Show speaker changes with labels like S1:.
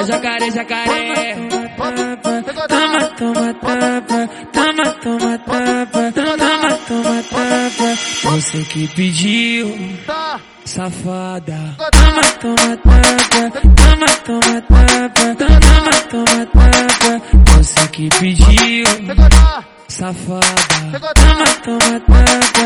S1: É jacaré, jacaré.
S2: Toma, toma, tapa. Toma, toma, tapa. Toma, toma, tapa. Você que pediu, safada. Toma, toma, tapa. Toma, toma, tapa. Toma, toma, tapa. Você que pediu, safada. Toma, toma, tapa.